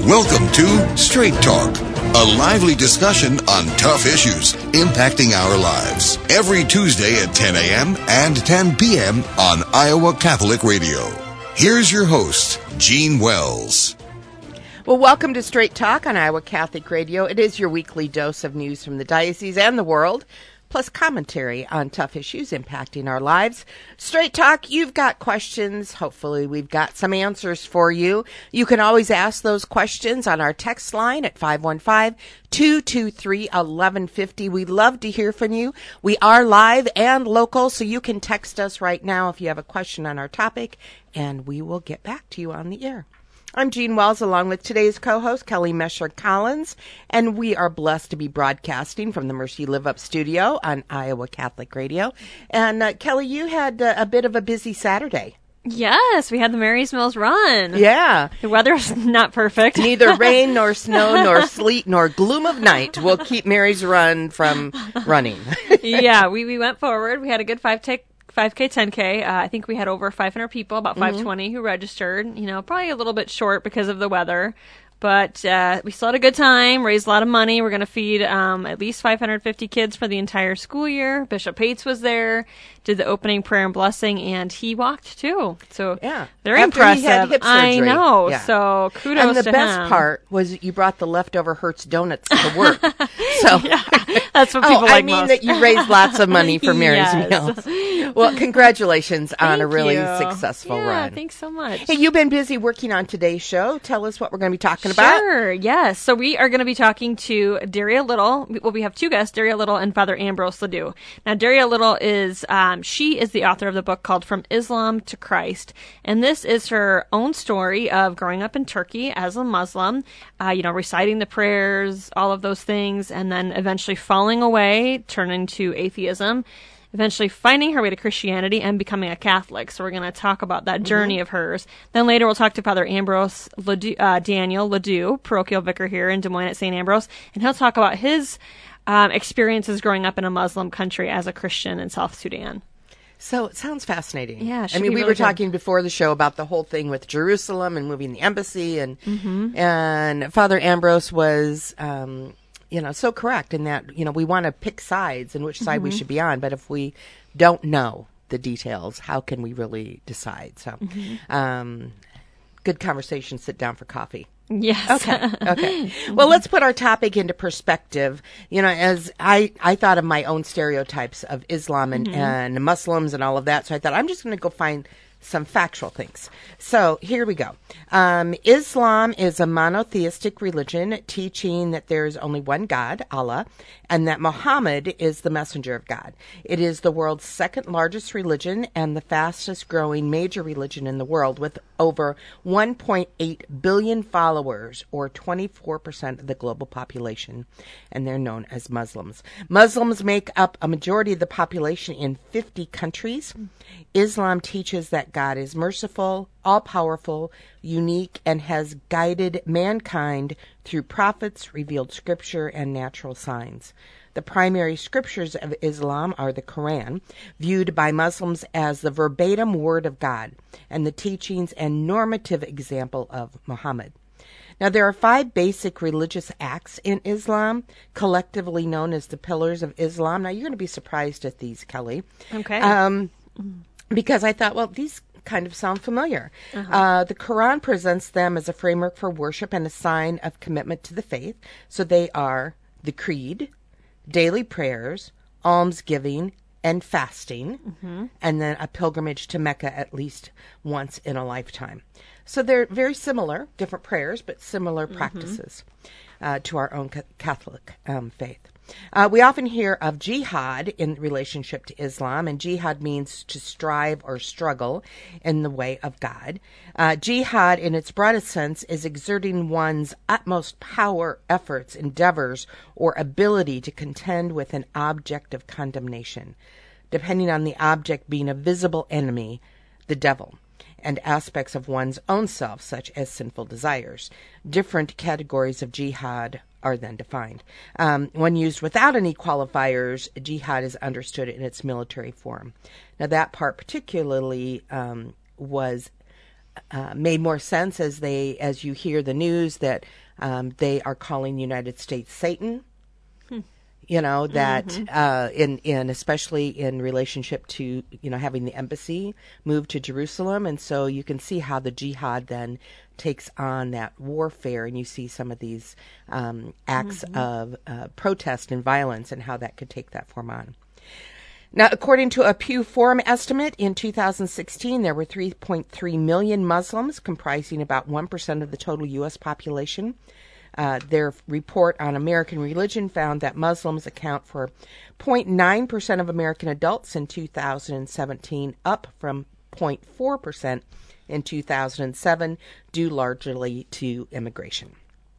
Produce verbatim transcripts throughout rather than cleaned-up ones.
Welcome to Straight Talk, a lively discussion on tough issues impacting our lives. Every Tuesday at ten a.m. and ten p.m. on Iowa Catholic Radio. Here's your host, Gene Wells. Well, welcome to Straight Talk on Iowa Catholic Radio. It is your weekly dose of news from the diocese and the world, plus commentary on tough issues impacting our lives. Straight Talk, you've got questions. Hopefully we've got some answers for you. You can always ask those questions on our text line at five one five, two two three, one one five zero. We love to hear from you. We are live and local, so you can text us right now if you have a question on our topic, and we will get back to you on the air. I'm Gene Wells, along with today's co-host, Kelly Mescher-Collins, and we are blessed to be broadcasting from the Mercy Live Up studio on Iowa Catholic Radio. And, uh, Kelly, you had uh, a bit of a busy Saturday. Yes, we had the Mary's Mills run. Yeah. The weather's not perfect. Neither rain, nor snow, nor sleet, nor gloom of night will keep Mary's run from running. Yeah, we, we went forward. We had a good five take. five K, ten K. Uh, I think we had over five hundred people, about five twenty mm-hmm. who registered. You know, probably a little bit short because of the weather. But uh, we still had a good time, raised a lot of money. We're going to feed um, at least five hundred fifty kids for the entire school year. Bishop Pates was there, did the opening prayer and blessing, and he walked too. So yeah, very After impressive. He had hip surgery. I know. Yeah. So kudos to him. And the best him. part was you brought the leftover Hertz donuts to work. So yeah, that's what people oh, like I mean most. that you raised lots of money for Mary's Yes. Meals. Well, congratulations on Thank a really you. successful yeah, run. Thanks so much. Hey, you've been busy working on today's show. Tell us what we're going to be talking about. Sure, yes. So we are going to be talking to Daria Little. Well, we have two guests, Daria Little and Father Ambrose Ledoux. Now, Daria Little is, um, she is the author of the book called From Islam to Christ. And this is her own story of growing up in Turkey as a Muslim, uh, you know, reciting the prayers, all of those things, and then eventually falling away, turning to atheism, eventually finding her way to Christianity and becoming a Catholic. So we're going to talk about that journey mm-hmm. of hers. Then later we'll talk to Father Ambrose Ledoux, uh, Daniel Ledoux, parochial vicar here in Des Moines at Saint Ambrose, and he'll talk about his um, experiences growing up in a Muslim country as a Christian in South Sudan. So it sounds fascinating. Yeah, it I mean, we really were good. talking before the show about the whole thing with Jerusalem and moving the embassy, and mm-hmm. and Father Ambrose was, um, you know, so correct in that, you know, we want to pick sides and which side mm-hmm. we should be on, but if we don't know the details, how can we really decide? So, mm-hmm. um, good conversation. Sit down for coffee. Yes. Okay. Okay. Well, let's put our topic into perspective. You know, as I, I thought of my own stereotypes of Islam and, mm-hmm. and Muslims and all of that. So I thought I'm just going to go find some factual things. So here we go. Um, Islam is a monotheistic religion teaching that there is only one God, Allah, and that Muhammad is the messenger of God. It is the world's second largest religion and the fastest growing major religion in the world, with over one point eight billion followers, or twenty-four percent of the global population, and they're known as Muslims. Muslims make up a majority of the population in fifty countries. Islam teaches that God is merciful, all-powerful, unique, and has guided mankind through prophets, revealed scripture, and natural signs. The primary scriptures of Islam are the Quran, viewed by Muslims as the verbatim word of God, and the teachings and normative example of Muhammad. Now, there are five basic religious acts in Islam, collectively known as the pillars of Islam. Now, you're going to be surprised at these, Kelly. Okay. Um, because I thought, well, these kind of sound familiar. Uh-huh. Uh, the Quran presents them as a framework for worship and a sign of commitment to the faith. So they are the creed, daily prayers, almsgiving, and fasting, mm-hmm. and then a pilgrimage to Mecca at least once in a lifetime. So they're very similar, different prayers, but similar mm-hmm. practices uh, to our own Catholic um, faith. Uh, we often hear of jihad in relationship to Islam, and jihad means to strive or struggle in the way of God. Uh, jihad, in its broadest sense, is exerting one's utmost power, efforts, endeavors, or ability to contend with an object of condemnation, depending on the object being a visible enemy, the devil, and aspects of one's own self, such as sinful desires. Different categories of jihad are then defined. Um, when used without any qualifiers, jihad is understood in its military form. Now, that part particularly um, was uh, made more sense as they as you hear the news that um, they are calling the United States Satan. Hmm. You know that mm-hmm. uh, in in especially in relationship to you know having the embassy move to Jerusalem, and so you can see how the jihad then takes on that warfare, and you see some of these um, acts mm-hmm. of uh, protest and violence, and how that could take that form on. Now, according to a Pew Forum estimate, in two thousand sixteen, there were three point three million Muslims, comprising about one percent of the total U S population. Uh, their report on American religion found that Muslims account for zero point nine percent of American adults in two thousand seventeen, up from zero point four percent in two thousand seven, due largely to immigration.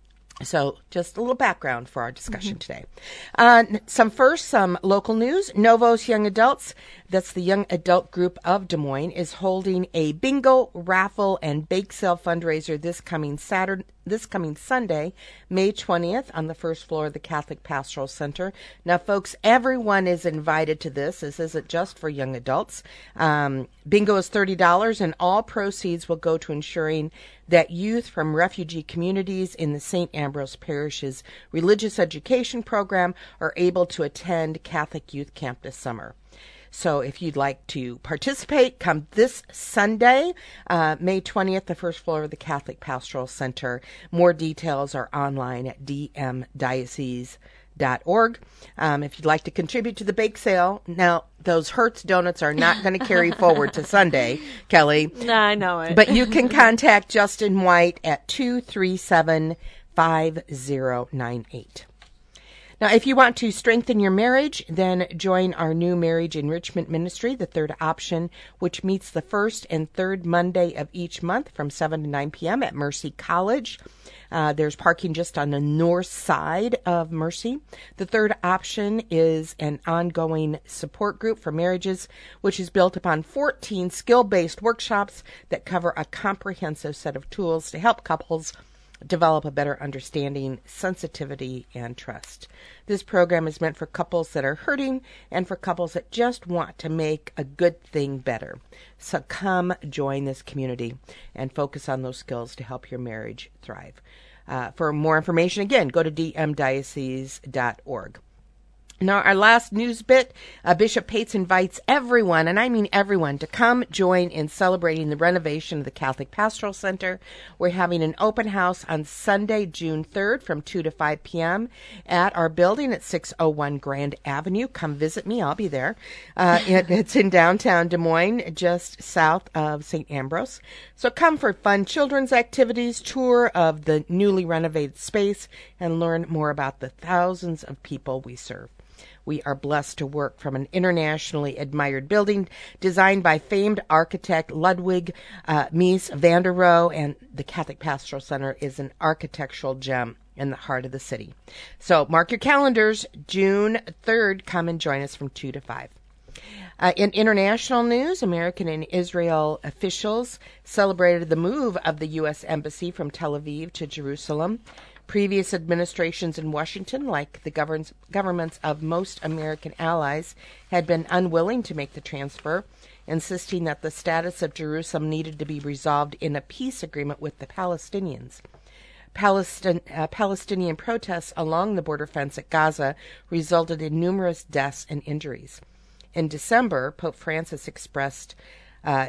So just a little background for our discussion mm-hmm. today. Uh, some first, some local news. Novos Young Adults, that's the young adult group of Des Moines, is holding a bingo, raffle, and bake sale fundraiser this coming Saturday, this coming Sunday, May twentieth, on the first floor of the Catholic Pastoral Center. Now, folks, everyone is invited to this. This isn't just for young adults. Um, bingo is thirty dollars, and all proceeds will go to ensuring that youth from refugee communities in the Saint Ambrose Parish's religious education program are able to attend Catholic Youth Camp this summer. So if you'd like to participate, come this Sunday, uh, May twentieth, the first floor of the Catholic Pastoral Center. More details are online at d m diocese dot org. Um, if you'd like to contribute to the bake sale, now those Hertz donuts are not going to carry forward to Sunday, Kelly. No, I know it. But you can contact Justin White at two three seven, five zero nine eight. Now, if you want to strengthen your marriage, then join our new marriage enrichment ministry, The Third Option, which meets the first and third Monday of each month from seven to nine p.m. at Mercy College. Uh, there's parking just on the north side of Mercy. The Third Option is an ongoing support group for marriages, which is built upon fourteen skill-based workshops that cover a comprehensive set of tools to help couples develop a better understanding, sensitivity, and trust. This program is meant for couples that are hurting and for couples that just want to make a good thing better. So come join this community and focus on those skills to help your marriage thrive. Uh, for more information, again, go to d m diocese dot org. Now, our last news bit, uh, Bishop Pates invites everyone, and I mean everyone, to come join in celebrating the renovation of the Catholic Pastoral Center. We're having an open house on Sunday, June third from two to five p.m. at our building at six oh one Grand Avenue. Come visit me. I'll be there. Uh, it, it's in downtown Des Moines, just south of Saint Ambrose. So come for fun children's activities, tour of the newly renovated space, and learn more about the thousands of people we serve. We are blessed to work from an internationally admired building designed by famed architect Ludwig uh, Mies van der Rohe, and the Catholic Pastoral Center is an architectural gem in the heart of the city. So mark your calendars, June third, come and join us from two to five. Uh, in international news, American and Israel officials celebrated the move of the U S Embassy from Tel Aviv to Jerusalem. Previous administrations in Washington, like the govern- governments of most American allies, had been unwilling to make the transfer, insisting that the status of Jerusalem needed to be resolved in a peace agreement with the Palestinians. Palestin- uh, Palestinian protests along the border fence at Gaza resulted in numerous deaths and injuries. In December, Pope Francis expressed uh,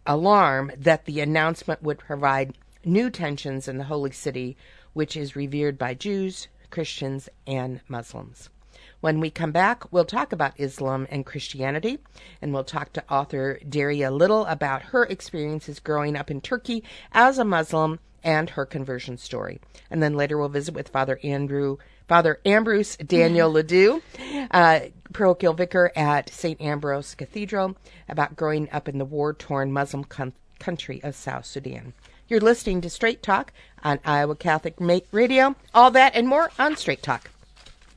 alarm that the announcement would provide new tensions in the Holy City, which is revered by Jews, Christians, and Muslims. When we come back, we'll talk about Islam and Christianity, and we'll talk to author Daria Little about her experiences growing up in Turkey as a Muslim and her conversion story. And then later we'll visit with Father Andrew, Father Ambrose Daniel Ledoux, uh, parochial vicar at Saint Ambrose Cathedral, about growing up in the war-torn Muslim con- country of South Sudan. You're listening to Straight Talk on Iowa Catholic Radio. All that and more on Straight Talk.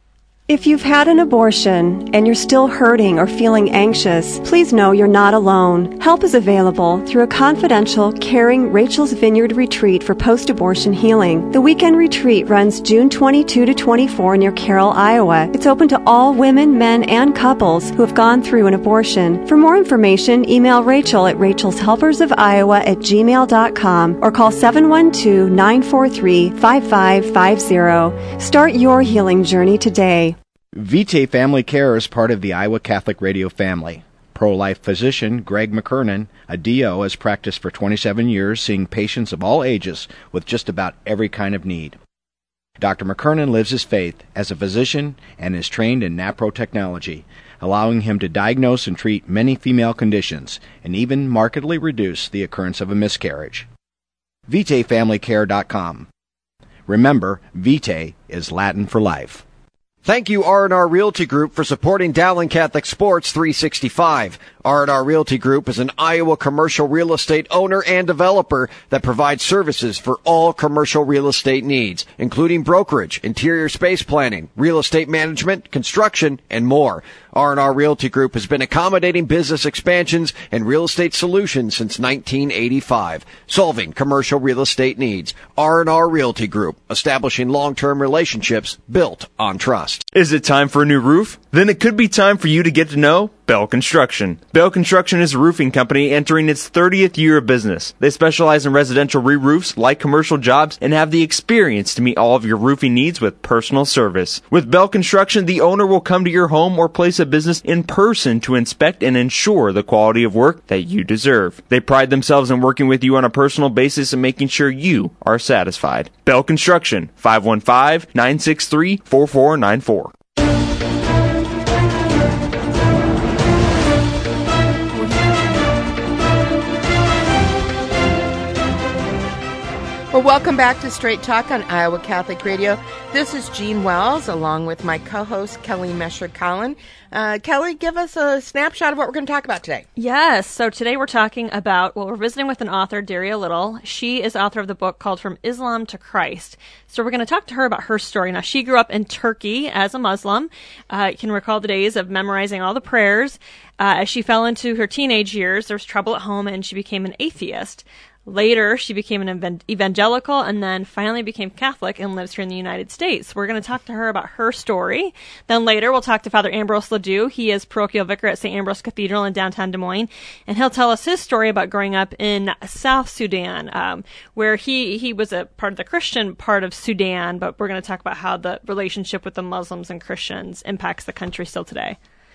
If you've had an abortion and you're still hurting or feeling anxious, please know you're not alone. Help is available through a confidential, caring Rachel's Vineyard retreat for post-abortion healing. The weekend retreat runs June twenty-second to twenty-fourth near Carroll, Iowa. It's open to all women, men, and couples who have gone through an abortion. For more information, email Rachel at rachels helpers of iowa at gmail dot com or call seven one two, nine four three, five five five zero. Start your healing journey today. Vitae Family Care is part of the Iowa Catholic Radio family. Pro-life physician Greg McKernan, a D O, has practiced for twenty-seven years, seeing patients of all ages with just about every kind of need. Doctor McKernan lives his faith as a physician and is trained in NAPRO technology, allowing him to diagnose and treat many female conditions and even markedly reduce the occurrence of a miscarriage. Vitae Family Care dot com. Remember, Vitae is Latin for life. Thank you, R and R Realty Group, for supporting Dowling Catholic Sports three sixty-five. R and R Realty Group is an Iowa commercial real estate owner and developer that provides services for all commercial real estate needs, including brokerage, interior space planning, real estate management, construction, and more. R and R Realty Group has been accommodating business expansions and real estate solutions since nineteen eighty-five, solving commercial real estate needs. R and R Realty Group, establishing long-term relationships built on trust. Is it time for a new roof? Then it could be time for you to get to know Bell Construction. Bell Construction is a roofing company entering its thirtieth year of business. They specialize in residential re-roofs, like commercial jobs, and have the experience to meet all of your roofing needs with personal service. With Bell Construction, the owner will come to your home or place of business in person to inspect and ensure the quality of work that you deserve. They pride themselves in working with you on a personal basis and making sure you are satisfied. Bell Construction, five one five, nine six three, four four nine four. Well, welcome back to Straight Talk on Iowa Catholic Radio. This is Jean Wells, along with my co-host, Kelly Mesher-Collin. Uh, Kelly, give us a snapshot of what we're going to talk about today. Yes, so today we're talking about, well, we're visiting with an author, Daria Little. She is author of the book called From Islam to Christ. So we're going to talk to her about her story. Now, she grew up in Turkey as a Muslim. Uh, you can recall the days of memorizing all the prayers. Uh, as she fell into her teenage years, there was trouble at home, and she became an atheist. Later, she became an evangelical and then finally became Catholic and lives here in the United States. We're going to talk to her about her story. Then later, we'll talk to Father Ambrose Ledoux. He is parochial vicar at Saint Ambrose Cathedral in downtown Des Moines, and he'll tell us his story about growing up in South Sudan, um, where he, he was a part of the Christian part of Sudan, but we're going to talk about how the relationship with the Muslims and Christians impacts the country still today.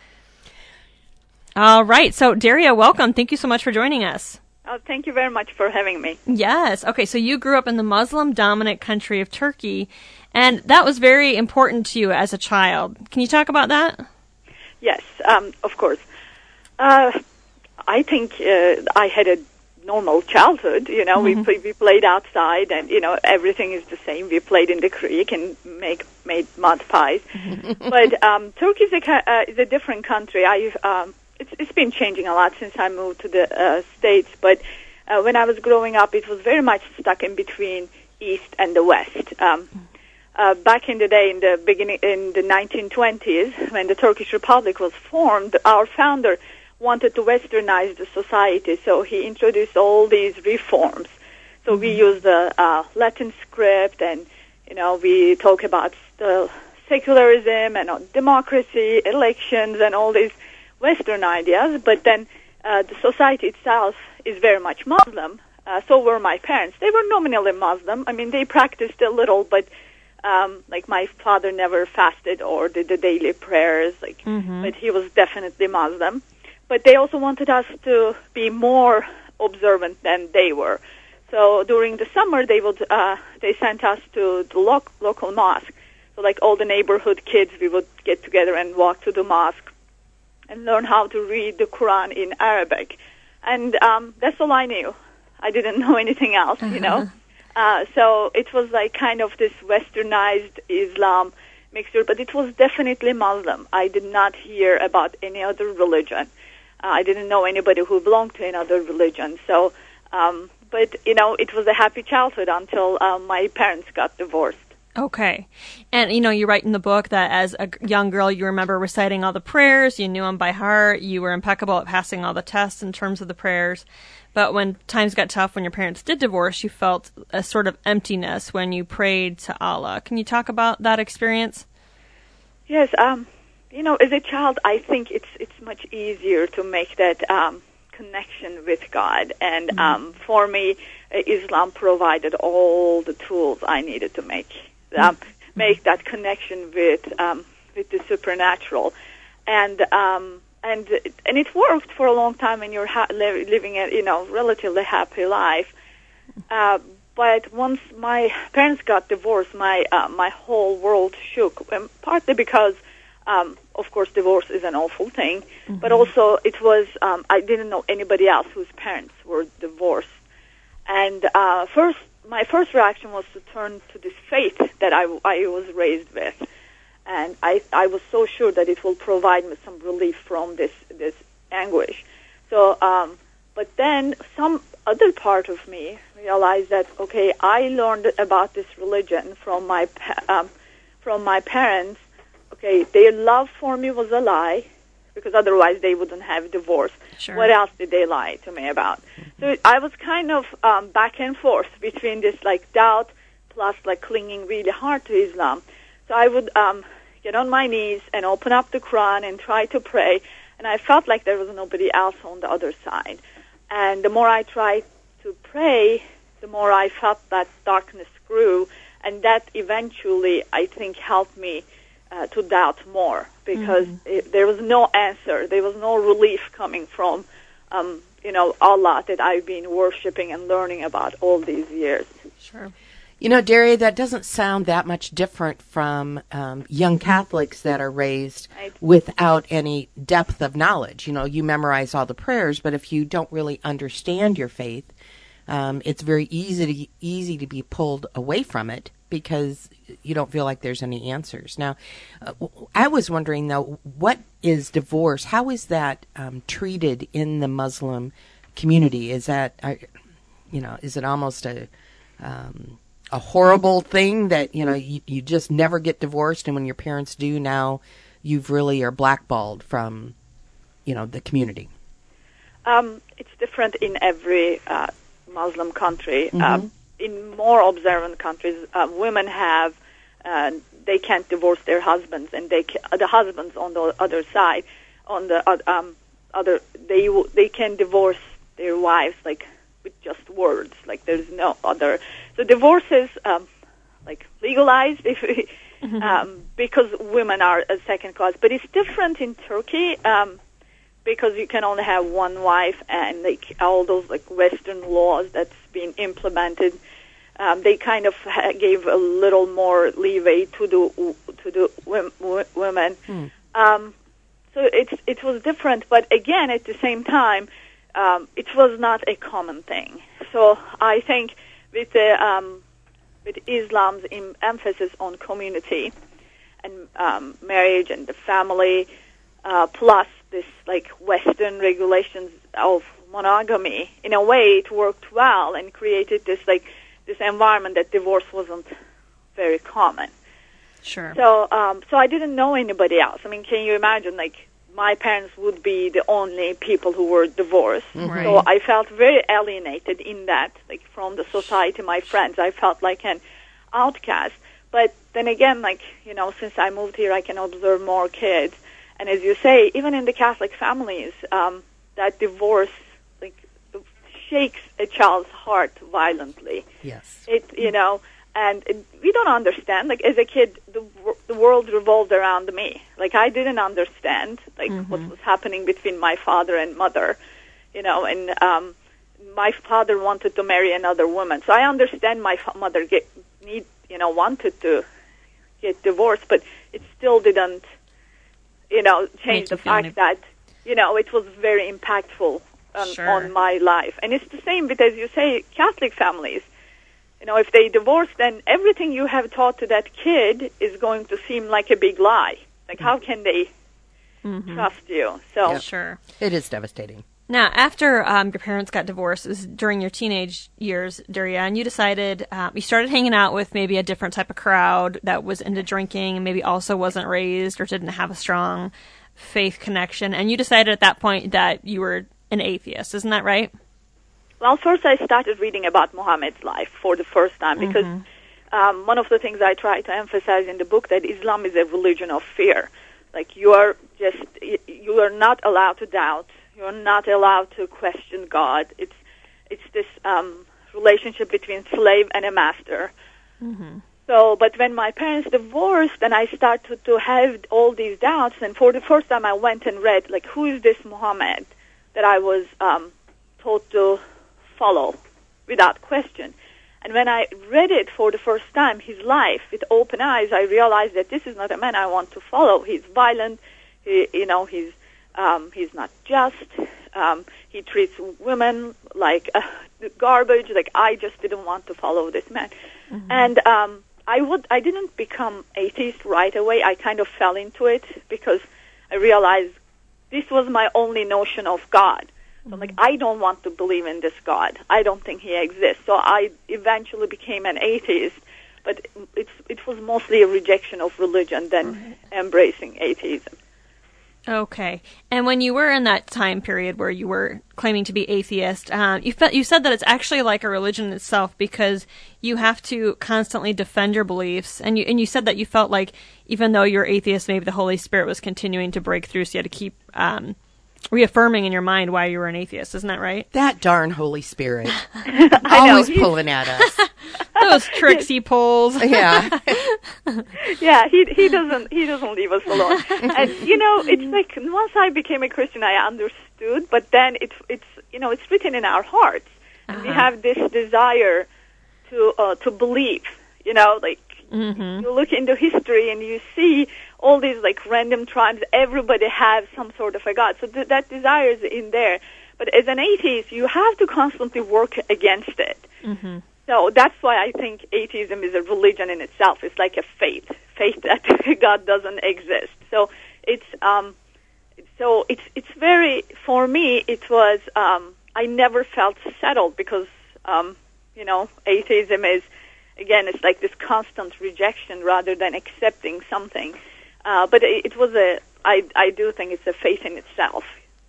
All right, so Daria, welcome. Thank you so much for joining us. Oh, thank you very much for having me. Yes. Okay, so you grew up in the Muslim-dominant country of Turkey, and that was very important to you as a child. Can you talk about that? Yes, um, of course. Uh, I think uh, I had a normal childhood. You know, mm-hmm. we we played outside, and you know everything is the same. We played in the creek and make made mud pies. But um, Turkey is a uh, is a different country. I um, It's, it's been changing a lot since I moved to the uh, States, but uh, when I was growing up, it was very much stuck in between East and the West. Um, uh, back in the day, in the beginning, in the nineteen twenties, when the Turkish Republic was formed, our founder wanted to westernize the society, so he introduced all these reforms. So mm-hmm. we use the uh, Latin script, and you know we talk about the secularism and uh, democracy, elections, and all these Western ideas, but then uh, the society itself is very much Muslim. Uh, so were my parents. They were nominally Muslim. I mean, they practiced a little, but um, like my father never fasted or did the daily prayers. Like, mm-hmm. but he was definitely Muslim. But they also wanted us to be more observant than they were. So during the summer, they would uh, they sent us to the lo- local mosque. So like all the neighborhood kids, we would get together and walk to the mosque and learn how to read the Quran in Arabic. And um, that's all I knew. I didn't know anything else, you know. Uh, so it was like kind of this westernized Islam mixture, but it was definitely Muslim. I did not hear about any other religion. Uh, I didn't know anybody who belonged to another religion. So, um, but, you know, it was a happy childhood until uh, my parents got divorced. Okay. And, you know, you write in the book that as a g- young girl, you remember reciting all the prayers, you knew them by heart, you were impeccable at passing all the tests in terms of the prayers. But when times got tough, when your parents did divorce, you felt a sort of emptiness when you prayed to Allah. Can you talk about that experience? Yes, um, you know, as a child, I think it's it's much easier to make that um, connection with God. And mm-hmm. um, for me, uh, Islam provided all the tools I needed to make um, mm-hmm. make that connection with um, with the supernatural. And um, and and it worked for a long time, and you're ha- li- living a you know relatively happy life. Uh, But once my parents got divorced, my uh, my whole world shook. Um, partly because, um, of course, divorce is an awful thing, mm-hmm. but also it was um, I didn't know anybody else whose parents were divorced. And uh, first, my first reaction was to turn to this faith that I, I was raised with, and I I was so sure that it will provide me some relief from this this anguish. So, um, but then some other part of me realized that, okay, I learned about this religion from my um, from my parents. Okay, their love for me was a lie, because otherwise they wouldn't have divorced. Sure. What else did they lie to me about? So I was kind of um, back and forth between this like doubt plus like clinging really hard to Islam. So I would um, get on my knees and open up the Quran and try to pray, and I felt like there was nobody else on the other side. And the more I tried to pray, the more I felt that darkness grew, and that eventually, I think, helped me uh, to doubt more, because mm-hmm. it, there was no answer. There was no relief coming from, um, you know, Allah that I've been worshiping and learning about all these years. Sure. You know, Daria, that doesn't sound that much different from um, young Catholics that are raised right. without any depth of knowledge. You know, you memorize all the prayers, but if you don't really understand your faith, um, it's very easy to, easy to be pulled away from it because you don't feel like there's any answers. Now, uh, I was wondering, though, what is divorce? How is that um, treated in the Muslim community? Is that, uh, you know, is it almost a... Um, a horrible thing that, you know, you, you just never get divorced, and when your parents do now, you've really are blackballed from, you know, the community? Um, it's different in every uh, Muslim country. Mm-hmm. Um, in more observant countries, uh, women have, uh, they can't divorce their husbands, and they ca- the husbands on the other side, on the uh, um, other, they they can divorce their wives, like, with just words, like there's no other. So divorce is um, like legalized if we, mm-hmm. um, because women are a second class. But it's different in Turkey um, because you can only have one wife, and like all those like Western laws that's been implemented, um, they kind of ha- gave a little more leeway to the to the w- women. Mm. Um, so it's it was different, but again at the same time, um, it was not a common thing. So I think. With the um, with Islam's em- emphasis on community and um, marriage and the family, uh, plus this like Western regulations of monogamy, in a way it worked well and created this like this environment that divorce wasn't very common. Sure. So um, so I didn't know anybody else. I mean, can you imagine like? My parents would be the only people who were divorced. Right. So I felt very alienated in that, like from the society, my friends. I felt like an outcast. But then again, like, you know, since I moved here, I can observe more kids. And as you say, even in the Catholic families, um, that divorce, like, shakes a child's heart violently. Yes. It, you know... And we don't understand. Like, as a kid, the, the world revolved around me. Like, I didn't understand, like, mm-hmm. what was happening between my father and mother, you know, and um, my father wanted to marry another woman. So I understand my fa- mother get, need, you know, wanted to get divorced, but it still didn't, you know, change the fact that, you know, it was very impactful on, sure. on my life. And it's the same with, as you say, Catholic families. You know, if they divorce, then everything you have taught to that kid is going to seem like a big lie. Like, how can they mm-hmm. trust you? So yeah, sure. It is devastating. Now, after um, your parents got divorced, it was during your teenage years, Daria, and you decided, um, you started hanging out with maybe a different type of crowd that was into drinking and maybe also wasn't raised or didn't have a strong faith connection, and you decided at that point that you were an atheist. Isn't that right? Well, first I started reading about Muhammad's life for the first time because mm-hmm. um, one of the things I try to emphasize in the book that Islam is a religion of fear. Like, you are just, you are not allowed to doubt. You're not allowed to question God. It's it's this um, relationship between slave and a master. Mm-hmm. So, but when my parents divorced, and I started to have all these doubts, and for the first time I went and read, like, who is this Muhammad that I was um, told to follow without question? And when I read it for the first time, his life, with open eyes, I realized that this is not a man I want to follow. He's violent. He, you know, he's Um, he's not just. Um, he treats women like uh, garbage. Like, I just didn't want to follow this man. Mm-hmm. And um, I would. I didn't become atheist right away. I kind of fell into it because I realized this was my only notion of God. So I'm like, I don't want to believe in this God. I don't think he exists. So I eventually became an atheist. But it's it was mostly a rejection of religion than mm-hmm. embracing atheism. Okay. And when you were in that time period where you were claiming to be atheist, um, you fe- you said that it's actually like a religion itself because you have to constantly defend your beliefs. And you and you said that you felt like even though you're atheist, maybe the Holy Spirit was continuing to break through, so you had to keep um, reaffirming in your mind why you were an atheist. Isn't that right? That darn Holy Spirit. I Always know, pulling at us. Those tricks he pulls. Yeah. Yeah, he he doesn't he doesn't leave us alone. And you know, it's like once I became a Christian, I understood. But then it's it's you know it's written in our hearts, and uh-huh. we have this desire to uh, to believe. You know, like mm-hmm. you look into history and you see all these like random tribes. Everybody has some sort of a God, so th- that desire is in there. But as an atheist, you have to constantly work against it. Mm-hmm. So that's why I think atheism is a religion in itself. It's like a faith, faith that God doesn't exist. So it's um, so it's it's very for me. It was um, I never felt settled because um, you know atheism is again it's like this constant rejection rather than accepting something. Uh, but it, it was a I I do think it's a faith in itself.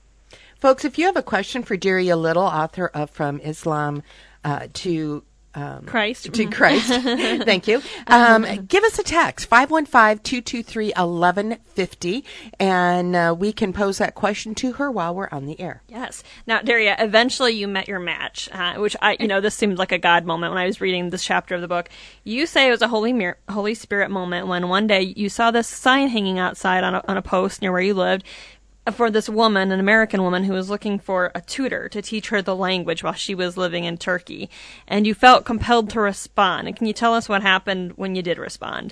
Folks, if you have a question for Daria Little, author of From Islam uh, to Um, Christ. To Christ. Thank you. Um, give us a text, five one five, two two three, one one five zero, and uh, we can pose that question to her while we're on the air. Yes. Now, Daria, eventually you met your match, uh, which I, you know, this seemed like a God moment when I was reading this chapter of the book. You say it was a Holy Mir- Holy Spirit moment when one day you saw this sign hanging outside on a, on a post near where you lived for this woman, an American woman, who was looking for a tutor to teach her the language while she was living in Turkey. And you felt compelled to respond. And can you tell us what happened when you did respond?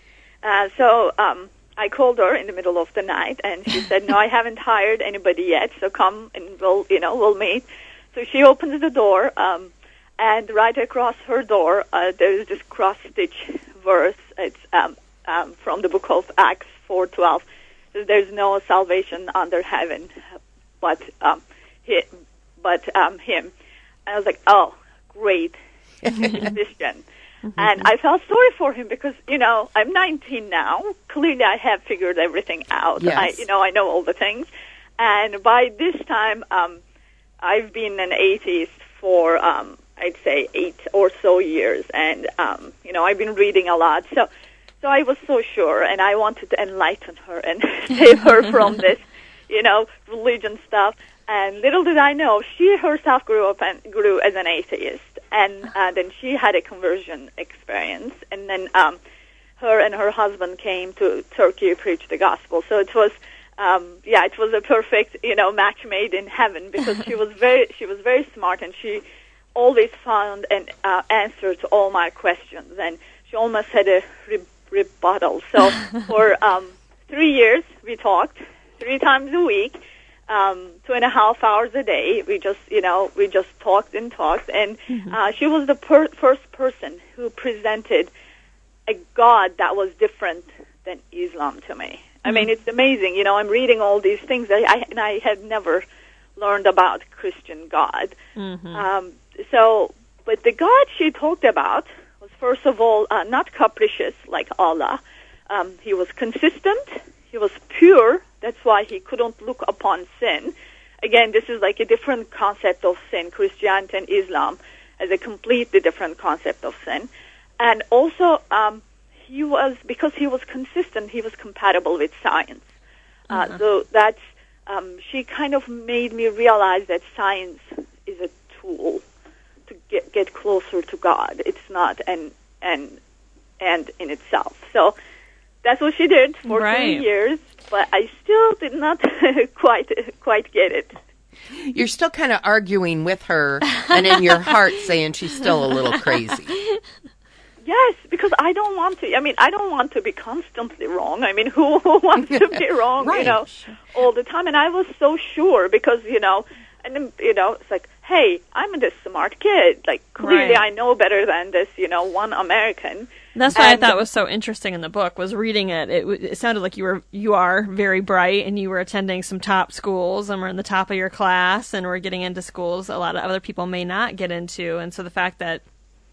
Uh, so um, I called her in the middle of the night, and she said, no, I haven't hired anybody yet, so come and we'll, you know, we'll meet. So she opens the door, um, and right across her door, uh, there's this cross-stitch verse. It's um, um, from the book of Acts four twelve. There's no salvation under heaven, but um, he, but um, him. And I was like, oh, great, Christian. Mm-hmm. And I felt sorry for him because you know I'm nineteen now. Clearly, I have figured everything out. Yes. I, you know, I know all the things. And by this time, um, I've been an atheist for um, I'd say eight or so years, and um, you know, I've been reading a lot. So. So I was so sure, and I wanted to enlighten her and save her from this, you know, religion stuff. And little did I know, she herself grew up and grew as an atheist, and uh, then she had a conversion experience. And then um, her and her husband came to Turkey to preach the gospel. So it was, um, yeah, it was a perfect, you know, match made in heaven because she was very, she was very smart, and she always found an uh, answer to all my questions, and she almost had a re- rebuttal. So for um, three years we talked three times a week, um, two and a half hours a day. We just, you know, we just talked and talked, and mm-hmm. uh, she was the per- first person who presented a God that was different than Islam to me. Mm-hmm. I mean, it's amazing. You know, I'm reading all these things, I, I, and I had never learned about Christian God. Mm-hmm. Um, so, but the God she talked about was, first of all, uh, not capricious like Allah. Um, he was consistent. He was pure. That's why he couldn't look upon sin. Again, this is like a different concept of sin. Christianity and Islam has a completely different concept of sin. And also, um, he was, because he was consistent, he was compatible with science. Uh, uh-huh. So that's, um, she kind of made me realize that science is a tool to get, get closer to God. It's not an, an end in itself. So that's what she did for right. three years, but I still did not quite quite get it. You're still kind of arguing with her, and in your heart saying she's still a little crazy. Yes, because I don't want to. I mean, I don't want to be constantly wrong. I mean, who, who wants to be wrong, right. you know, all the time? And I was so sure because, you know, and then, you know, it's like, hey, I'm this smart kid. Like, clearly right. I know better than this, you know, one American. That's what and, I thought was so interesting in the book, was reading it. It, it sounded like you were you are very bright, and you were attending some top schools, and were in the top of your class, and were getting into schools a lot of other people may not get into. And so the fact that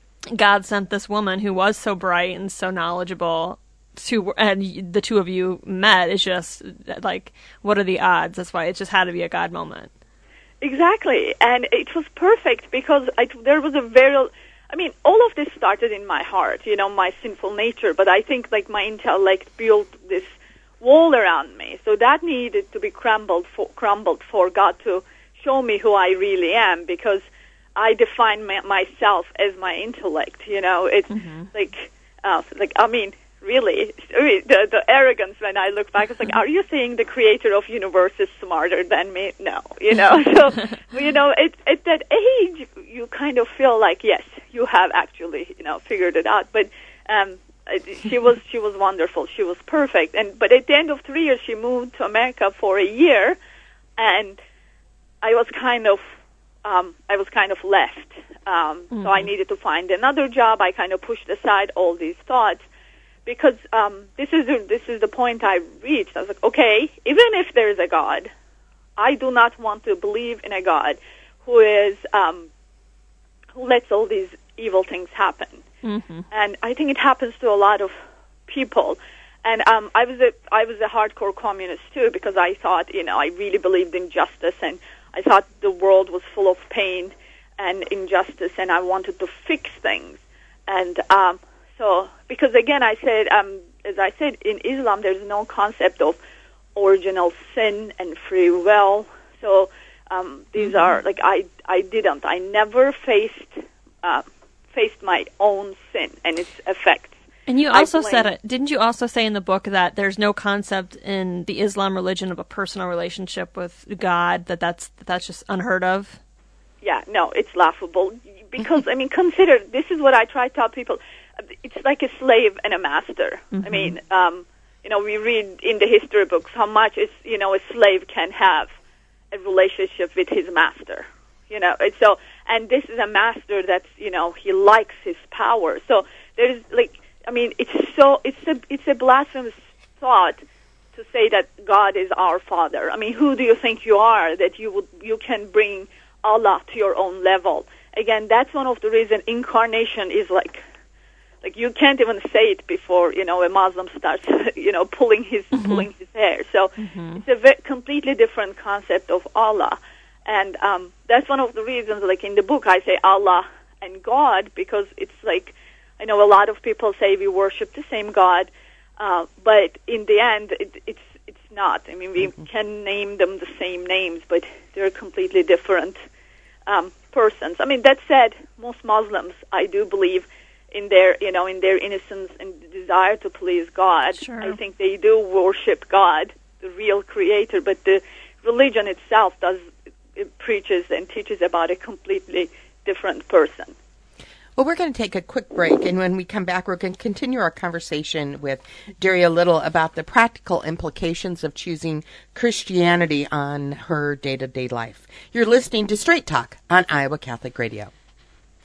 God sent this woman who was so bright and so knowledgeable to, and the two of you met, is just like, what are the odds? That's why it just had to be a God moment. Exactly, and it was perfect because I, there was a very, I mean, all of this started in my heart, you know, my sinful nature, but I think like my intellect built this wall around me, so that needed to be crumbled for, crumbled for God to show me who I really am, because I define my, myself as my intellect, you know, it's mm-hmm. like, uh, like, I mean, really, the, the arrogance when I look back, it's like, are you saying the creator of universe is smarter than me? No, you know, so, you know, it, at that age, you kind of feel like, yes, you have actually, you know, figured it out, but, um, she was, she was wonderful, she was perfect, and, but at the end of three years, she moved to America for a year, and I was kind of, um, I was kind of left, um, mm-hmm. so I needed to find another job. I kind of pushed aside all these thoughts, because um, this is the, this is the point I reached. I was like, okay, even if there is a God, I do not want to believe in a God who is um, who lets all these evil things happen. Mm-hmm. And I think it happens to a lot of people. And um, I was a I was a hardcore communist too, because I thought, you know, I really believed in justice, and I thought the world was full of pain and injustice, and I wanted to fix things. And um, So, because again, I said, um, as I said, in Islam, there's no concept of original sin and free will. So, um, these mm-hmm. are like I, I didn't, I never faced, uh, faced my own sin and its effects. And you also said it, didn't you also say in the book that there's no concept in the Islam religion of a personal relationship with God, that that's that that's just unheard of? Yeah, no, it's laughable because I mean, consider this is what I try to tell people. It's like a slave and a master. Mm-hmm. I mean, um, you know, we read in the history books how much is, you know, a slave can have a relationship with his master. You know, and so, and this is a master that's, you know, he likes his power. So there's like, I mean, it's so, it's a, it's a blasphemous thought to say that God is our Father. I mean, who do you think you are that you would, you can bring Allah to your own level? Again, that's one of the reasons incarnation is like, Like you can't even say it before, you know, a Muslim starts, you know, pulling his mm-hmm. pulling his hair. So mm-hmm. it's a ve- completely different concept of Allah, and um, that's one of the reasons. Like in the book, I say Allah and God because it's like, I know a lot of people say we worship the same God, uh, but in the end, it, it's it's not. I mean, we mm-hmm. can name them the same names, but they're completely different um, persons. I mean, that said, most Muslims, I do believe, in their, you know, in their innocence and desire to please God. Sure. I think they do worship God, the real creator, but the religion itself does, it preaches and teaches about a completely different person. Well, we're going to take a quick break, and when we come back, we're going to continue our conversation with Daria Little about the practical implications of choosing Christianity on her day-to-day life. You're listening to Straight Talk on Iowa Catholic Radio.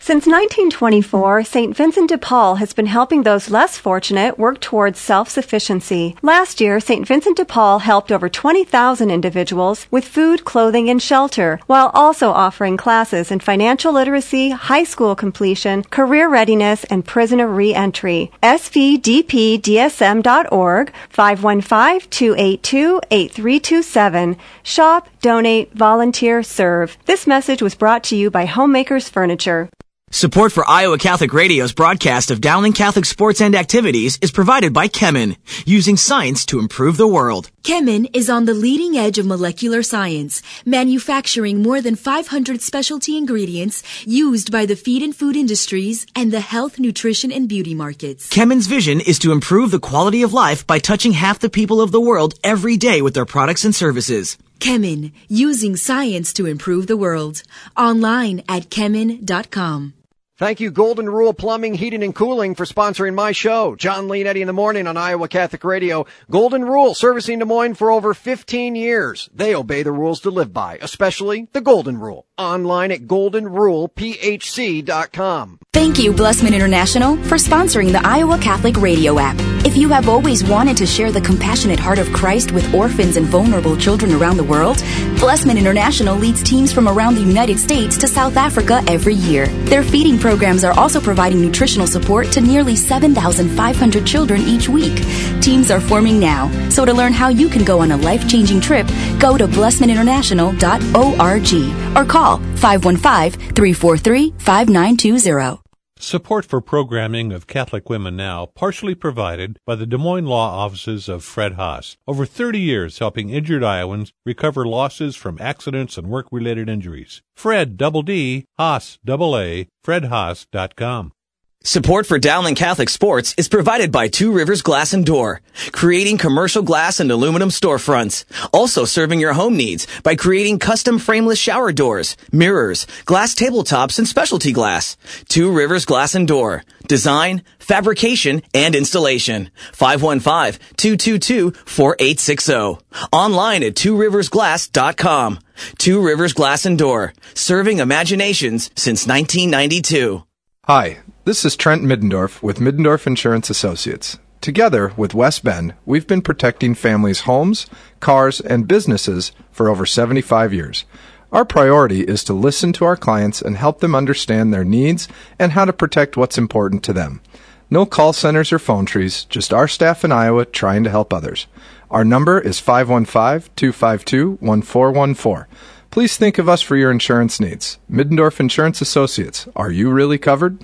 Since nineteen twenty-four, Saint Vincent de Paul has been helping those less fortunate work towards self-sufficiency. Last year, Saint Vincent de Paul helped over twenty thousand individuals with food, clothing, and shelter, while also offering classes in financial literacy, high school completion, career readiness, and prisoner re-entry. S V D P D S M dot org, five one five, two eight two, eight three two seven. Shop, donate, volunteer, serve. This message was brought to you by Homemakers Furniture. Support for Iowa Catholic Radio's broadcast of Dowling Catholic sports and activities is provided by Chemin, using science to improve the world. Chemin is on the leading edge of molecular science, manufacturing more than five hundred specialty ingredients used by the feed and food industries and the health, nutrition, and beauty markets. Chemin's vision is to improve the quality of life by touching half the people of the world every day with their products and services. Chemin, using science to improve the world. Online at chemin dot com. Thank you, Golden Rule Plumbing, Heating, and Cooling, for sponsoring my show. John Lee and Eddie in the morning on Iowa Catholic Radio. Golden Rule, servicing Des Moines for over fifteen years. They obey the rules to live by, especially the Golden Rule. Online at golden rule p h c dot com. Thank you, Blessman International, for sponsoring the Iowa Catholic Radio app. If you have always wanted to share the compassionate heart of Christ with orphans and vulnerable children around the world, Blessman International leads teams from around the United States to South Africa every year. Their feeding programs are also providing nutritional support to nearly seven thousand five hundred children each week. Teams are forming now, so to learn how you can go on a life-changing trip, go to blessman international dot org or call five one five, three four three, five nine two zero. Support for programming of Catholic Women Now partially provided by the Des Moines Law Offices of Fred Haas. Over thirty years helping injured Iowans recover losses from accidents and work-related injuries. Fred, double D, Haas, double A, fred haas dot com. Support for Dowling Catholic Sports is provided by Two Rivers Glass and Door, creating commercial glass and aluminum storefronts. Also serving your home needs by creating custom frameless shower doors, mirrors, glass tabletops, and specialty glass. Two Rivers Glass and Door. Design, fabrication, and installation. five one five, two two two, four eight six zero. Online at two rivers glass dot com. Two Rivers Glass and Door. Serving imaginations since nineteen ninety-two. Hi, this is Trent Middendorf with Middendorf Insurance Associates. Together with West Bend, we've been protecting families' homes, cars, and businesses for over seventy-five years. Our priority is to listen to our clients and help them understand their needs and how to protect what's important to them. No call centers or phone trees, just our staff in Iowa trying to help others. Our number is five one five, two five two, one four one four. Please think of us for your insurance needs. Middendorf Insurance Associates. Are you really covered?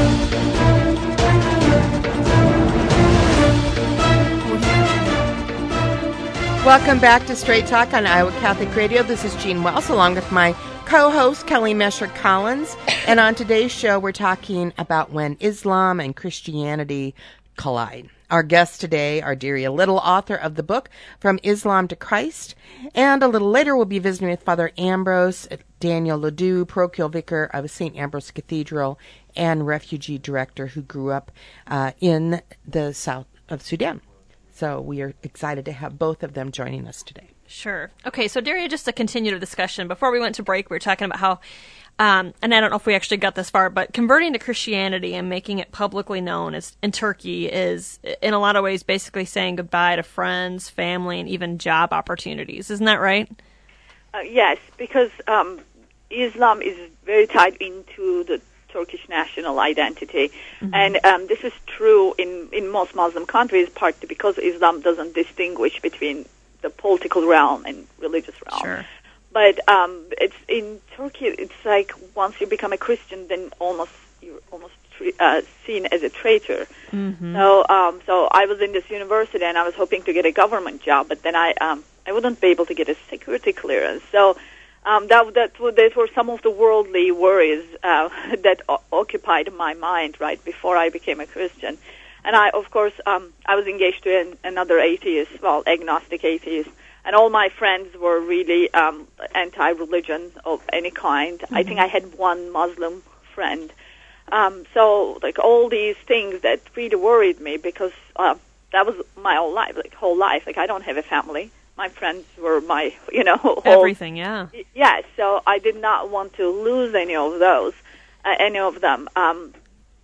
Welcome back to Straight Talk on Iowa Catholic Radio. This is Jean Wells along with my co-host Kelly Mesher-Collins. And on today's show, we're talking about when Islam and Christianity collide. Our guests today are Daria Little, author of the book From Islam to Christ. And a little later, we'll be visiting with Father Ambrose Daniel Ledoux, parochial vicar of Saint Ambrose Cathedral and refugee director who grew up uh, in the south of Sudan. So we are excited to have both of them joining us today. Sure. Okay, so Daria, just to continue the discussion, before we went to break, we were talking about how, um, and I don't know if we actually got this far, but converting to Christianity and making it publicly known as in Turkey is, in a lot of ways, basically saying goodbye to friends, family, and even job opportunities. Isn't that right? Uh, yes, because um, Islam is very tied into the Turkish national identity. Mm-hmm. And um, this is true in, in most Muslim countries, partly because Islam doesn't distinguish between the political realm and religious realm. Sure. But um, it's in Turkey, it's like once you become a Christian, then almost you're almost uh, seen as a traitor. Mm-hmm. So um, so I was in this university and I was hoping to get a government job, but then I um, I wouldn't be able to get a security clearance. So Um, that, that, that were some of the worldly worries uh, that o- occupied my mind right before I became a Christian. And I, of course, um, I was engaged to an, another atheist, well, agnostic atheist, and all my friends were really um, anti-religion of any kind. Mm-hmm. I think I had one Muslim friend. Um, so, like, all these things that really worried me because uh, that was my whole life, like, whole life. Like, I don't have a family. My friends were my, you know, whole, everything, yeah. Yeah, so I did not want to lose any of those. uh, any of them. Um,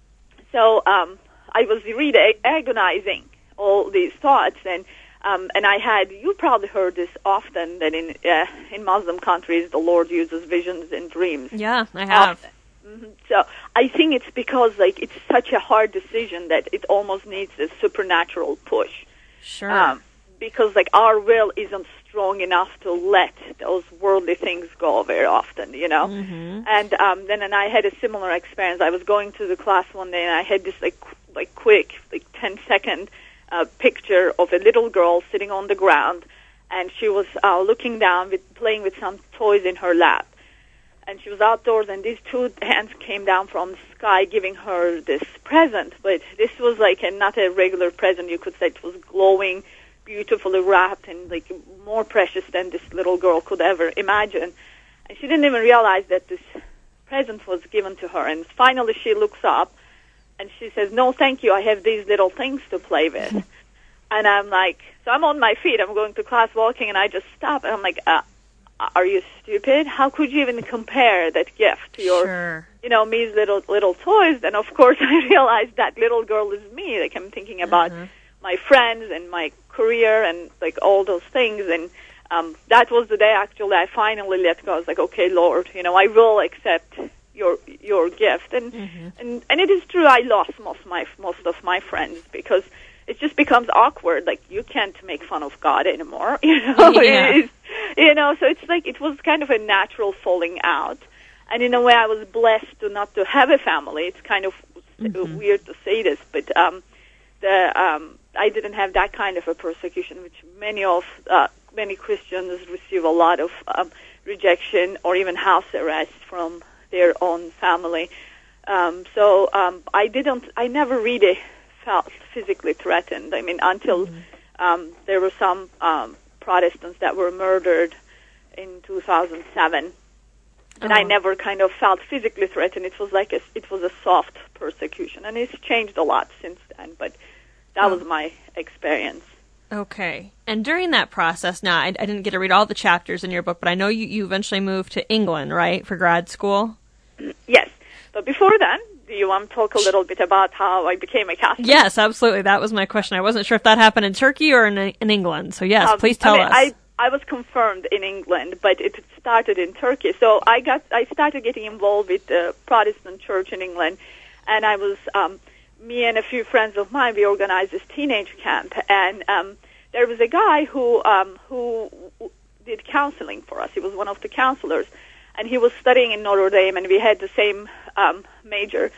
so um, I was really agonizing all these thoughts, and um, and I had, you probably heard this often, that in uh, in Muslim countries the Lord uses visions and dreams. Yeah, I have. Often. Mm-hmm. So I think it's because like it's such a hard decision that it almost needs a supernatural push. Sure. Um, because like our will isn't strong enough to let those worldly things go very often, you know. Mm-hmm. And um, then and I had a similar experience. I was going to the class one day and I had this like qu- like quick like ten second uh, picture of a little girl sitting on the ground, and she was uh, looking down with playing with some toys in her lap. And she was outdoors, and these two hands came down from the sky giving her this present. But this was like a, not a regular present. You could say it was glowing, beautifully wrapped, and like more precious than this little girl could ever imagine. And she didn't even realize that this present was given to her. And finally she looks up, and she says, "No, thank you. I have these little things to play with." And I'm like, so I'm on my feet. I'm going to class walking, and I just stop, and I'm like, uh, are you stupid? How could you even compare that gift to your, sure. you know, me's little little toys? And of course, I realized that little girl is me. Like I'm thinking about uh-huh. my friends and my career and like all those things. And um, that was the day actually I finally let go. I was like, okay, Lord, you know, I will accept your your gift. And mm-hmm. and and it is true. I lost most my most of my friends because it just becomes awkward. Like you can't make fun of God anymore. You know. Yeah. It is, You know, so it's like it was kind of a natural falling out. And in a way, I was blessed to not to have a family. It's kind of mm-hmm. weird to say this, but um, the um, I didn't have that kind of a persecution, which many of uh, many Christians receive a lot of um, rejection or even house arrest from their own family. Um, so um, I didn't. I never really felt physically threatened. I mean, until mm-hmm. um, there were some. Um, Protestants that were murdered in two thousand seven, and oh. I never kind of felt physically threatened. It was like a, it was a soft persecution, and it's changed a lot since then. But that oh. was my experience. Okay, and during that process, now I, I didn't get to read all the chapters in your book, but I know you, you eventually moved to England, right, for grad school? Yes, but before then, do you want to talk a little bit about how I became a Catholic? Yes, absolutely. That was my question. I wasn't sure if that happened in Turkey or in in England. So yes, um, please tell I mean, us. I, I was confirmed in England, but it started in Turkey. So I got I started getting involved with the Protestant church in England, and I was um, me and a few friends of mine. We organized this teenage camp, and um, there was a guy who um, who did counseling for us. He was one of the counselors. And he was studying in Notre Dame, and we had the same um, major.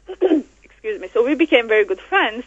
Excuse me. So we became very good friends.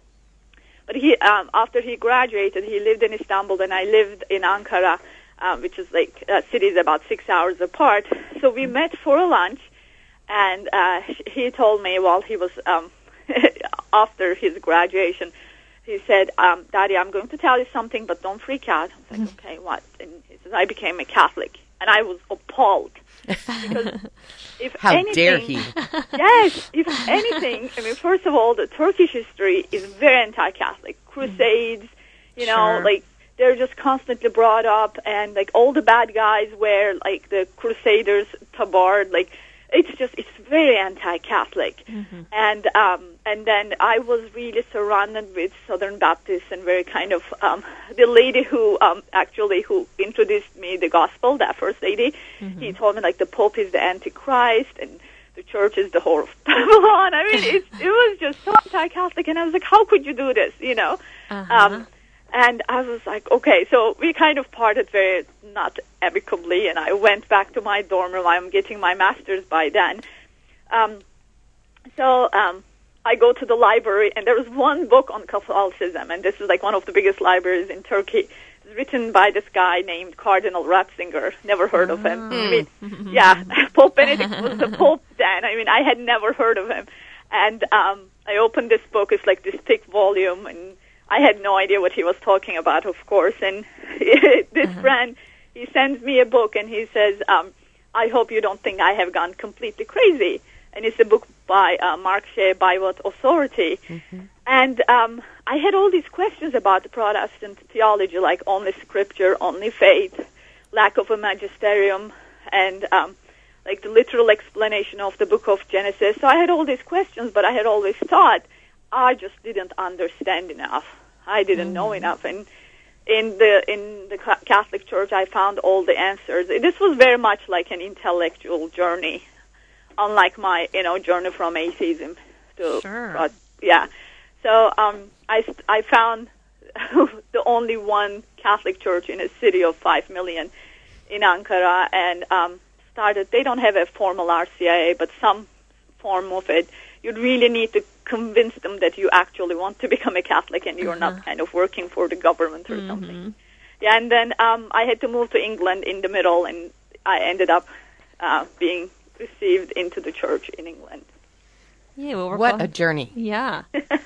But he, um, after he graduated, he lived in Istanbul, and I lived in Ankara, um, which is like uh, cities about six hours apart. So we met for a lunch, and uh, he told me while he was um, after his graduation, he said, um, "Daddy, I'm going to tell you something, but don't freak out." I was like, "Okay, what?" And he says, "I became a Catholic," and I was appalled. Because if How anything, dare he? Yes, if anything, I mean, first of all, the Turkish history is very anti-Catholic. Crusades, you know, Sure. like they're just constantly brought up, and like all the bad guys wear like the Crusaders tabard, like it's just it's very anti-Catholic. Mm-hmm. And um, and then I was really surrounded with Southern Baptists and very kind of um, the lady who um, actually who introduced me the gospel, that first lady. Mm-hmm. He told me like the Pope is the Antichrist and the church is the whore of Babylon. I mean, it, it was just so anti-Catholic, and I was like, how could you do this? You know. Uh-huh. Um, and I was like, okay, so we kind of parted very not amicably, and I went back to my dorm room. I'm getting my master's by then. Um, so um, I go to the library, and there was one book on Catholicism, and this is like one of the biggest libraries in Turkey. It's written by this guy named Cardinal Ratzinger. Never heard of him. I mean, yeah, Pope Benedict was the Pope then. I mean, I had never heard of him. And um, I opened this book. It's like this thick volume, and I had no idea what he was talking about, of course. And this uh-huh. friend, he sends me a book, and he says, um, I hope you don't think I have gone completely crazy. And it's a book by uh, Mark Shea, By What Authority? Mm-hmm. And um, I had all these questions about the Protestant theology, like only Scripture, only faith, lack of a magisterium, and um, like the literal explanation of the book of Genesis. So I had all these questions, but I had always thought I just didn't understand enough. I didn't mm. know enough. And in the in the Catholic Church, I found all the answers. This was very much like an intellectual journey, unlike my you know journey from atheism to sure. God. Yeah. So um, I I found the only one Catholic church in a city of five million in Ankara, and um, started. They don't have a formal R C I A, but some form of it. You'd really need to convince them that you actually want to become a Catholic and you're uh-huh. not kind of working for the government or mm-hmm. something. Yeah, and then um, I had to move to England in the middle, and I ended up uh, being received into the church in England. Yeah, well, we're what going. a journey. Yeah.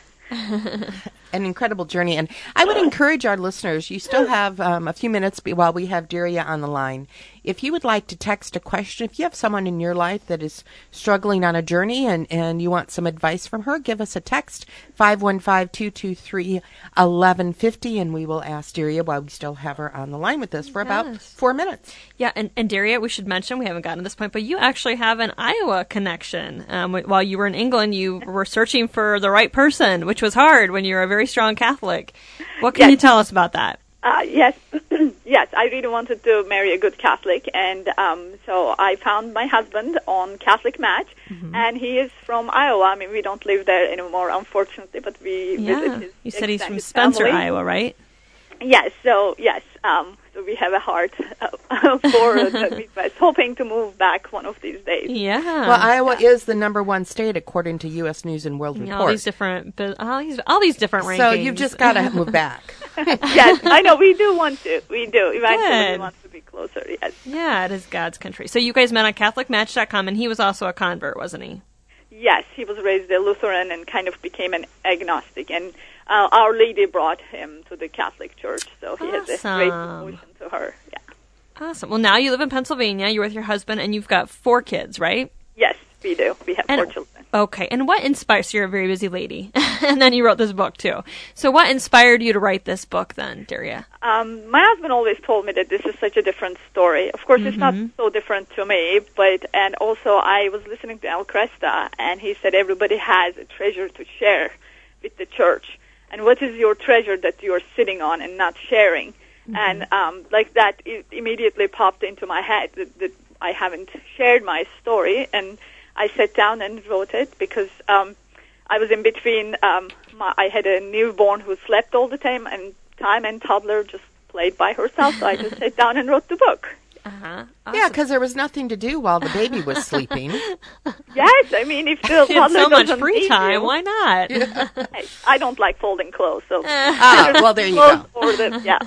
An incredible journey. And I would encourage our listeners, you still have um, a few minutes while we have Daria on the line. If you would like to text a question, if you have someone in your life that is struggling on a journey and, and you want some advice from her, give us a text, five one five, two two three, one one five zero, and we will ask Daria while we still have her on the line with us for yes. about four minutes. Yeah, and, and Daria, we should mention, we haven't gotten to this point, but you actually have an Iowa connection. Um, while you were in England, you were searching for the right person, which was hard when you're a very strong Catholic. What can yes. you tell us about that? Uh, yes, yes, I really wanted to marry a good Catholic, and um, so I found my husband on Catholic Match, mm-hmm. and he is from Iowa. I mean, we don't live there anymore, unfortunately, but we yeah. visit his You said he's from Spencer, family. Iowa, right? Yes, so, yes, um, so we have a heart uh, for the Midwest, hoping to move back one of these days. Yeah. Well, Iowa yeah. is the number one state according to U S News and World yeah, Report. All these different, all these, all these different rankings. So you've just got to move back. Yes, I know. We do want to. We do. Eventually Good. we want to be closer, yes. Yeah, it is God's country. So you guys met on Catholic Match dot com, and he was also a convert, wasn't he? Yes, he was raised a Lutheran and kind of became an agnostic, and uh, Our Lady brought him to the Catholic Church, so he awesome. has a great devotion to her. Yeah. Awesome. Well, now you live in Pennsylvania. You're with your husband, and you've got four kids, right? Yes, we do. We have and, four children. Okay. And what inspires so you're a very busy lady, and then you wrote this book too. So what inspired you to write this book then, Daria? Um, my husband always told me that this is such a different story. Of course, mm-hmm. it's not so different to me, but and also I was listening to Al Kresta, and he said everybody has a treasure to share with the church. And what is your treasure that you're sitting on and not sharing? Mm-hmm. And um, like that, it immediately popped into my head that, that I haven't shared my story, and I sat down and wrote it because um, I was in between. Um, my, I had a newborn who slept all the time, and time and toddler just played by herself. So I just sat down and wrote the book. Uh-huh. Awesome. Yeah, because there was nothing to do while the baby was sleeping. Yes, I mean, if the she had toddler so much doesn't free time, you, why not? Yeah. I, I don't like folding clothes, so ah, well, there you go. Or the, yeah.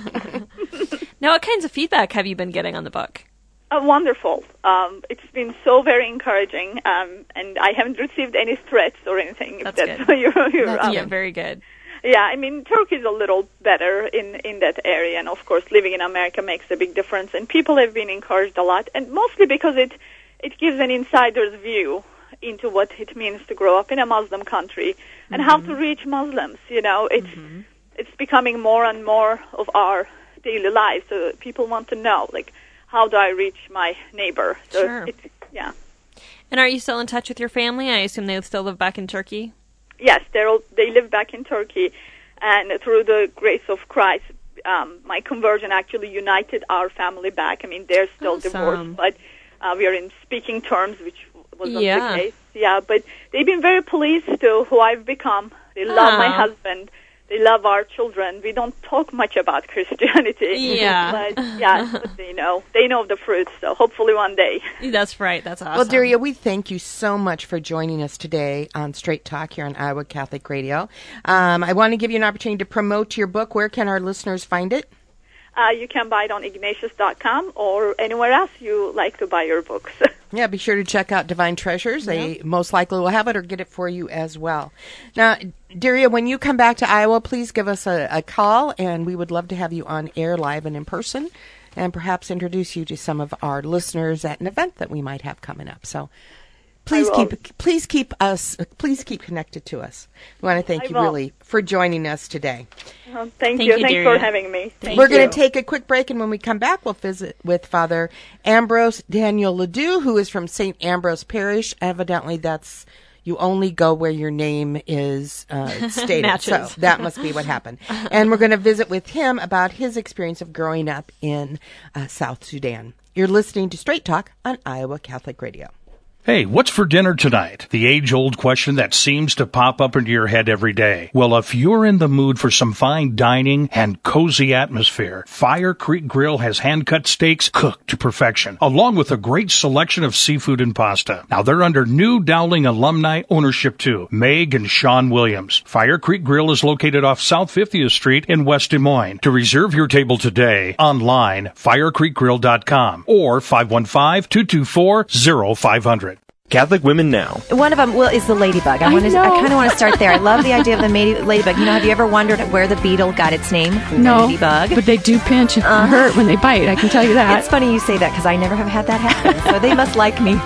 Now, what kinds of feedback have you been getting on the book? Uh, wonderful. Um, it's been so very encouraging, um, and I haven't received any threats or anything. That's, that's good. What you're, you're, that's um, yeah, very good. Yeah, I mean, Turkey is a little better in, in that area, and of course, living in America makes a big difference, and people have been encouraged a lot, and mostly because it it gives an insider's view into what it means to grow up in a Muslim country and mm-hmm. how to reach Muslims. You know, it's mm-hmm. it's becoming more and more of our daily lives, so people want to know, like, how do I reach my neighbor? So sure. It, yeah. And are you still in touch with your family? I assume they still live back in Turkey? Yes, they're all, they live back in Turkey, and through the grace of Christ, um, my conversion actually united our family back. I mean, they're still awesome. divorced, but uh, we are in speaking terms, which wasn't yeah. the case. Yeah, but they've been very pleased to who I've become. They love oh. my husband. They love our children. We don't talk much about Christianity. Yeah. But, yeah, but they know. They know the fruits, so hopefully one day. That's right. That's awesome. Well, Daria, we thank you so much for joining us today on Straight Talk here on Iowa Catholic Radio. Um, I want to give you an opportunity to promote your book. Where can our listeners find it? Uh, you can buy it on Ignatius dot com or anywhere else you like to buy your books. Yeah, be sure to check out Divine Treasures. They yeah. most likely will have it or get it for you as well. Now, Daria, when you come back to Iowa, please give us a, a call, and we would love to have you on air live and in person, and perhaps introduce you to some of our listeners at an event that we might have coming up. So please keep please keep us please keep connected to us. We want to thank I you will. really for joining us today. Well, thank, Thank you. you, Thanks Daria. for having me. Thank We're going you. to take a quick break, and when we come back, we'll visit with Father Ambrose Daniel Ledoux, who is from Saint Ambrose Parish. Evidently, that's you only go where your name is uh, stated. Matches. So that must be what happened. And we're going to visit with him about his experience of growing up in uh, South Sudan. You're listening to Straight Talk on Iowa Catholic Radio. Hey, what's for dinner tonight? The age-old question that seems to pop up into your head every day. Well, if you're in the mood for some fine dining and cozy atmosphere, Fire Creek Grill has hand-cut steaks cooked to perfection, along with a great selection of seafood and pasta. Now, they're under new Dowling alumni ownership, too, Meg and Sean Williams. Fire Creek Grill is located off South fiftieth Street in West Des Moines. To reserve your table today, online, fire creek grill dot com or five one five, two two four, zero five zero zero. Catholic Women Now. One of them, well, is the ladybug. I, I want to. know. I kind of want to start there. I love the idea of the ma- ladybug. You know, have you ever wondered where the beetle got its name? No, Ladybug. but they do pinch and uh, hurt when they bite. I can tell you that. It's funny you say that because I never have had that happen. So they must like me.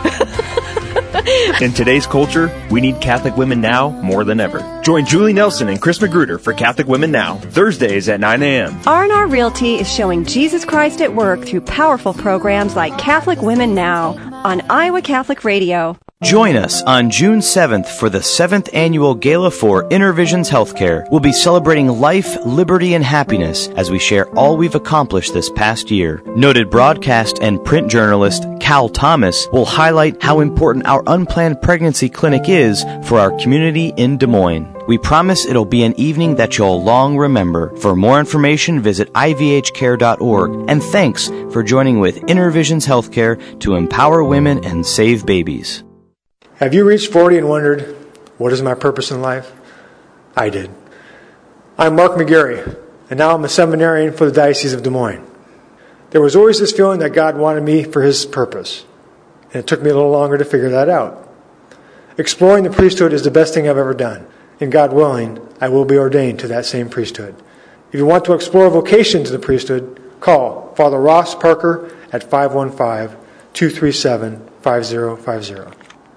In today's culture, we need Catholic Women Now more than ever. Join Julie Nelson and Chris Magruder for Catholic Women Now, Thursdays at nine a.m. R and R Realty is showing Jesus Christ at work through powerful programs like Catholic Women Now on Iowa Catholic Radio. Join us on June seventh for the seventh Annual Gala for Intervisions Healthcare. We'll be celebrating life, liberty, and happiness as we share all we've accomplished this past year. Noted broadcast and print journalist Cal Thomas will highlight how important our unplanned pregnancy clinic is for our community in Des Moines. We promise it'll be an evening that you'll long remember. For more information, visit I V H care dot org. And thanks for joining with Intervisions Healthcare to empower women and save babies. Have you reached forty and wondered, what is my purpose in life? I did. I'm Mark McGarry, and now I'm a seminarian for the Diocese of Des Moines. There was always this feeling that God wanted me for His purpose, and it took me a little longer to figure that out. Exploring the priesthood is the best thing I've ever done, and God willing, I will be ordained to that same priesthood. If you want to explore vocation to the priesthood, call Father Ross Parker at five one five, two three seven, five zero five zero.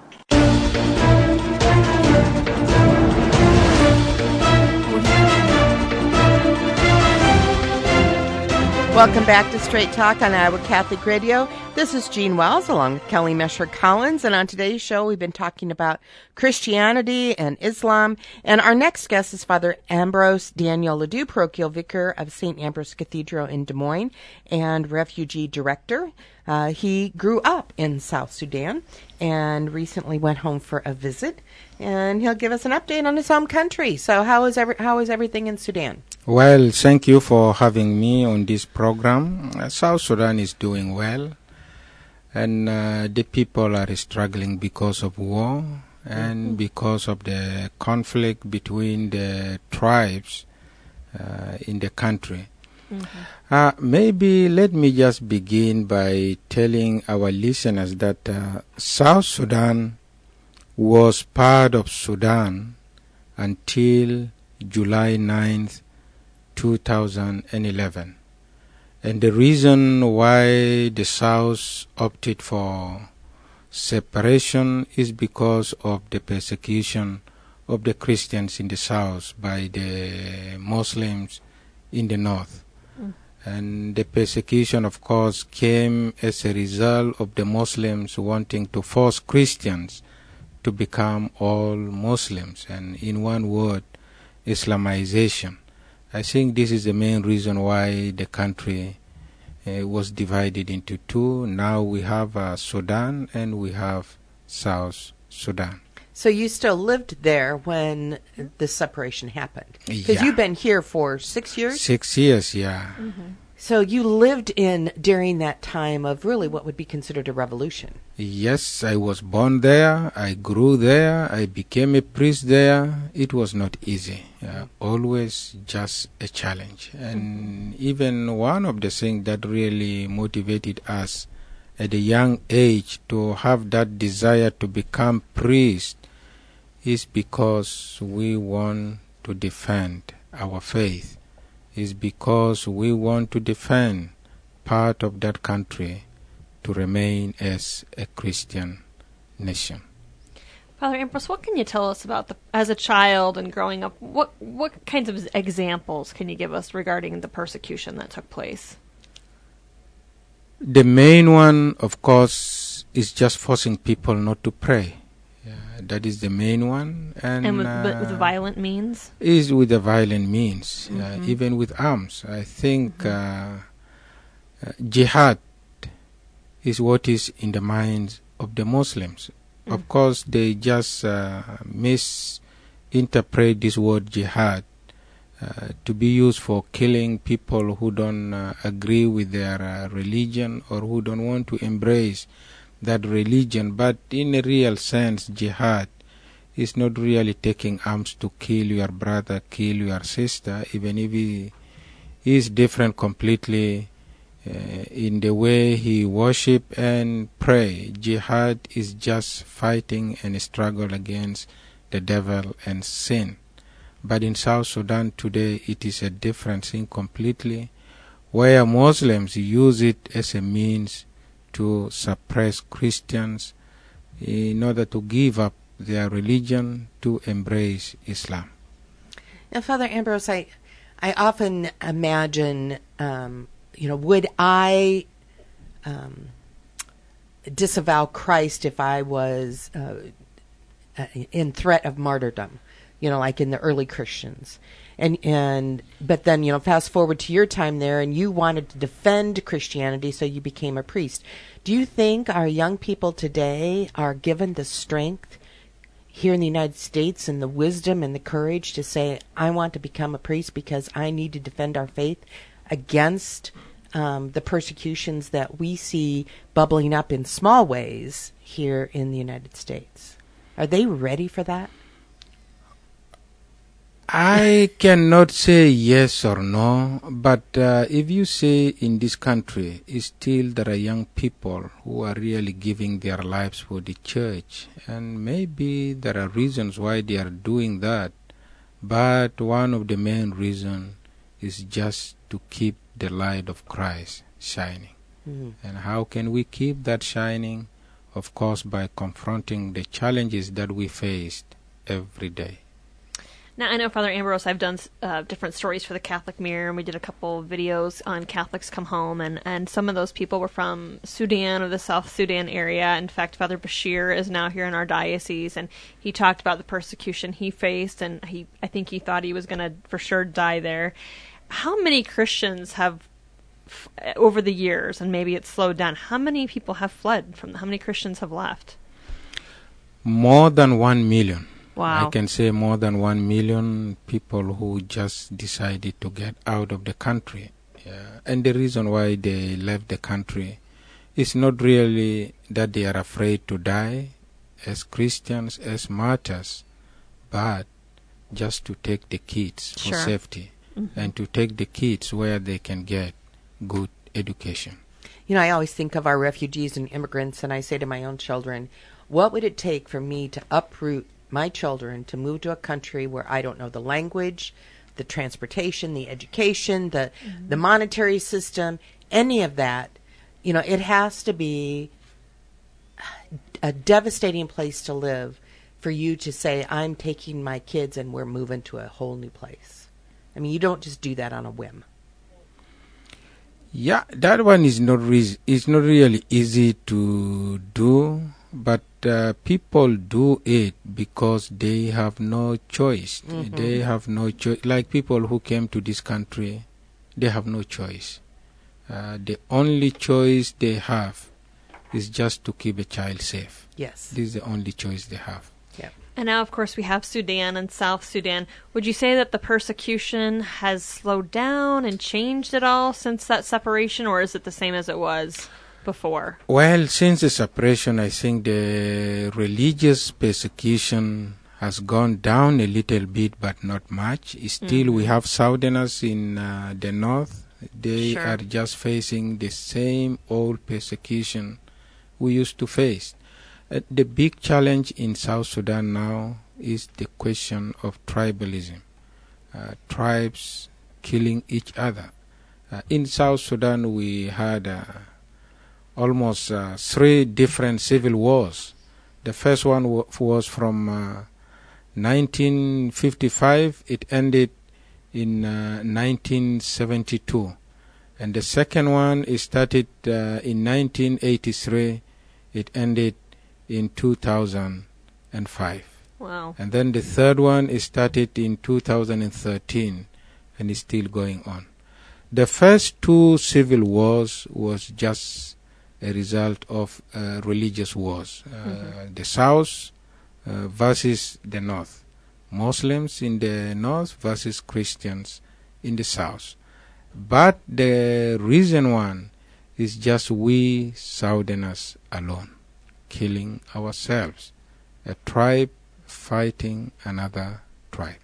Welcome back to Straight Talk on Iowa Catholic Radio. This is Jean Wells along with Kelly Mesher-Collins, and on today's show we've been talking about Christianity and Islam, and our next guest is Father Ambrose Daniel Ledoux, parochial vicar of Saint Ambrose Cathedral in Des Moines and refugee director. Uh, he grew up in South Sudan and recently went home for a visit, and he'll give us an update on his home country. So how is every, how is everything in Sudan? Well, thank you for having me on this program. Uh, South Sudan is doing well, and uh, the people are struggling because of war and mm-hmm. because of the conflict between the tribes uh, in the country. Mm-hmm. Uh, maybe let me just begin by telling our listeners that uh, South Sudan was part of Sudan until July ninth, two thousand eleven. And the reason why the South opted for separation is because of the persecution of the Christians in the South by the Muslims in the North. Mm. And the persecution, of course, came as a result of the Muslims wanting to force Christians to become all Muslims, and in one word, Islamization. I think this is the main reason why the country uh, was divided into two. Now we have uh, Sudan and we have South Sudan. So you still lived there when the separation happened? Because Yeah. you've been here for six years? Six years, yeah. Mm-hmm. So you lived in during that time of really what would be considered a revolution. Yes, I was born there, I grew there, I became a priest there. It was not easy, uh, always just a challenge. And even one of the things that really motivated us at a young age to have that desire to become priest is because we want to defend our faith, is because we want to defend part of that country to remain as a Christian nation. Father Ambrose, what can you tell us about the as a child and growing up? What what kinds of examples can you give us regarding the persecution that took place? The main one, of course, is just forcing people not to pray. Yeah, that is the main one, and, and with, uh, with violent means. Is with the violent means, Mm-hmm. uh, even with arms. I think mm-hmm. uh, uh, jihad is what is in the minds of the Muslims. Mm. Of course, they just uh, misinterpret this word jihad uh, to be used for killing people who don't uh, agree with their uh, religion or who don't want to embrace that religion. But in a real sense, jihad is not really taking arms to kill your brother, kill your sister, even if he is different completely Uh, in the way he worship and pray. Jihad is just fighting and struggle against the devil and sin. But in South Sudan today, it is a different thing completely, where Muslims use it as a means to suppress Christians in order to give up their religion to embrace Islam. Now, Father Ambrose, I, I often imagine um, you know, would I um, disavow Christ if I was uh, in threat of martyrdom? You know, like in the early Christians, and and but then you know, fast forward to your time there, and you wanted to defend Christianity, so you became a priest. Do you think our young people today are given the strength here in the United States and the wisdom and the courage to say, "I want to become a priest because I need to defend our faith against um, the persecutions that we see bubbling up in small ways here in the United States"? Are they ready for that? I cannot say yes or no, but uh, if you say in this country, still there are young people who are really giving their lives for the church, and maybe there are reasons why they are doing that, but one of the main reasons is just to keep the light of Christ shining. Mm-hmm. And how can we keep that shining? Of course, by confronting the challenges that we faced every day. Now, I know, Father Ambrose, I've done uh, different stories for the Catholic Mirror, and we did a couple of videos on Catholics Come Home, and, and some of those people were from Sudan or the South Sudan area. In fact, Father Bashir is now here in our diocese, and he talked about the persecution he faced, and he I think he thought he was going to for sure die there. How many Christians have, f- over the years, and maybe it's slowed down, how many people have fled from, how many Christians have left? More than one million. Wow. I can say more than one million people who just decided to get out of the country. Yeah. And the reason why they left the country is not really that they are afraid to die as Christians, as martyrs, but just to take the kids for Sure. safety Mm-hmm. and to take the kids where they can get good education. You know, I always think of our refugees and immigrants, and I say to my own children, what would it take for me to uproot my children to move to a country where I don't know the language, the transportation, the education, the mm-hmm. the monetary system, any of that? You know, it has to be a devastating place to live for you to say, I'm taking my kids and we're moving to a whole new place. I mean, you don't just do that on a whim. Yeah, that one is not re- is not really easy to do, but uh, people do it because they have no choice. Mm-hmm. They have no choice. Like people who came to this country, they have no choice. Uh, the only choice they have is just to keep a child safe. Yes. This is the only choice they have. Yeah. And now, of course, we have Sudan and South Sudan. Would you say that the persecution has slowed down and changed at all since that separation, or is it the same as it was before? Well, since the separation, I think the religious persecution has gone down a little bit, but not much. Still, mm-hmm. we have Southerners in uh, the north. They Sure. are just facing the same old persecution we used to face. Uh, the big challenge in South Sudan now is the question of tribalism. Uh, tribes killing each other. Uh, in South Sudan, we had uh, almost uh, three different civil wars The first one w- was from uh, nineteen fifty-five. It ended in uh, nineteen seventy-two. And the second one is started uh, in nineteen eighty-three. It ended in two thousand five. Wow. And then the third one is started in two thousand thirteen and is still going on. The first two civil wars was just a result of uh, religious wars. Uh, mm-hmm. The South uh, versus the North. Muslims in the North versus Christians in the South. But the reason one is just we Southerners alone, killing ourselves. A tribe fighting another tribe.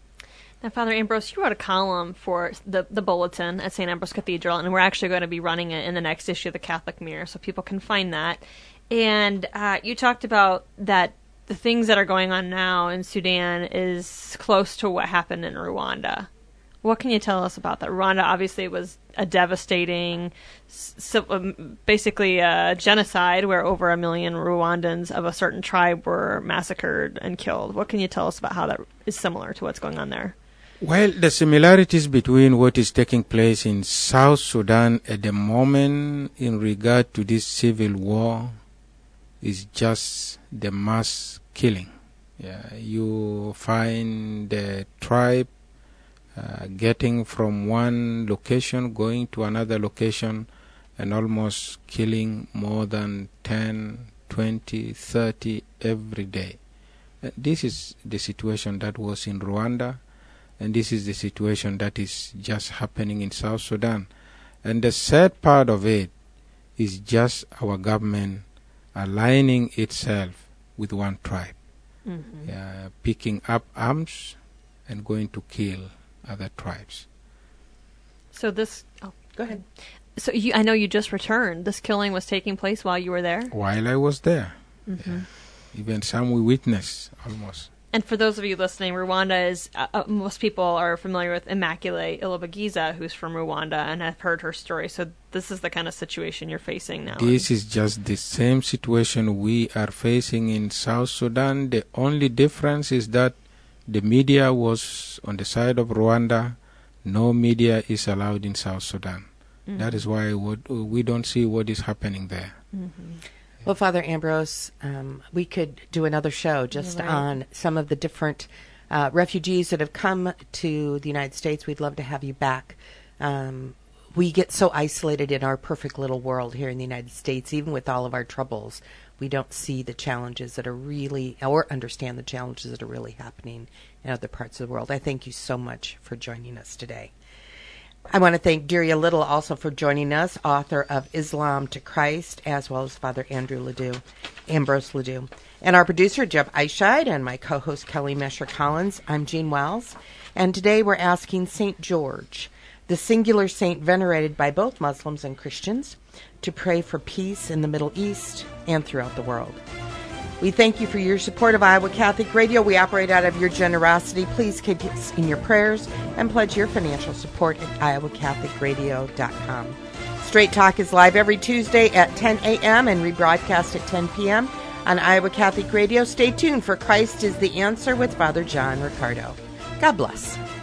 Now, Father Ambrose, you wrote a column for the, the Bulletin at Saint Ambrose Cathedral, and we're actually going to be running it in the next issue of the Catholic Mirror, so people can find that. And uh, you talked about that the things that are going on now in Sudan is close to what happened in Rwanda. What can you tell us about that? Rwanda obviously was a devastating, so, um, basically a genocide where over a million Rwandans of a certain tribe were massacred and killed. What can you tell us about how that is similar to what's going on there? Well, the similarities between what is taking place in South Sudan at the moment in regard to this civil war is just the mass killing. Yeah, you find the tribe uh, getting from one location, going to another location, and almost killing more than ten, twenty, thirty every day. Uh, this is the situation that was in Rwanda, and this is the situation that is just happening in South Sudan. And the sad part of it is just our government aligning itself with one tribe, mm-hmm. uh, picking up arms and going to kill other tribes. So this... Oh, go ahead. So you, I know you just returned. This killing was taking place while you were there? While I was there. Mm-hmm. Yeah. Even some we witnessed, almost. And for those of you listening, Rwanda is, uh, uh, most people are familiar with Immaculate Ilibagiza, who's from Rwanda, and have heard her story. So this is the kind of situation you're facing now. This is just the same situation we are facing in South Sudan. The only difference is that the media was on the side of Rwanda. No media is allowed in South Sudan. Mm-hmm. That is why what, we don't see what is happening there. Mm-hmm. Well, Father Ambrose, um, we could do another show just right. on some of the different uh, refugees that have come to the United States. We'd love to have you back. Um, we get so isolated in our perfect little world here in the United States, even with all of our troubles. We don't see the challenges that are really, or understand the challenges that are really happening in other parts of the world. I thank you so much for joining us today. I want to thank Daria Little also for joining us, author of Islam to Christ, as well as Father Andrew Ledoux, Ambrose Ledoux. And our producer, Jeb Eichscheid, and my co-host, Kelly Mesher-Collins. I'm Jean Wells, and today we're asking Saint George, the singular saint venerated by both Muslims and Christians, to pray for peace in the Middle East and throughout the world. We thank you for your support of Iowa Catholic Radio. We operate out of your generosity. Please keep us in your prayers and pledge your financial support at iowa catholic radio dot com. Straight Talk is live every Tuesday at ten a.m. and rebroadcast at ten p.m. on Iowa Catholic Radio. Stay tuned for Christ is the Answer with Father John Ricardo. God bless.